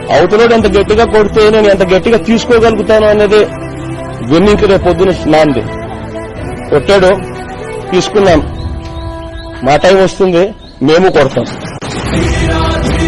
అవతలోడు ఎంత గట్టిగా కొడితే నేను ఎంత గట్టిగా తీసుకోగలుగుతాను అనేది విన్నింగ్ రేపు పొద్దున నాంది. కొట్టాడు, తీసుకున్నాం, మా టైం వస్తుంది, మేము కొడతాం.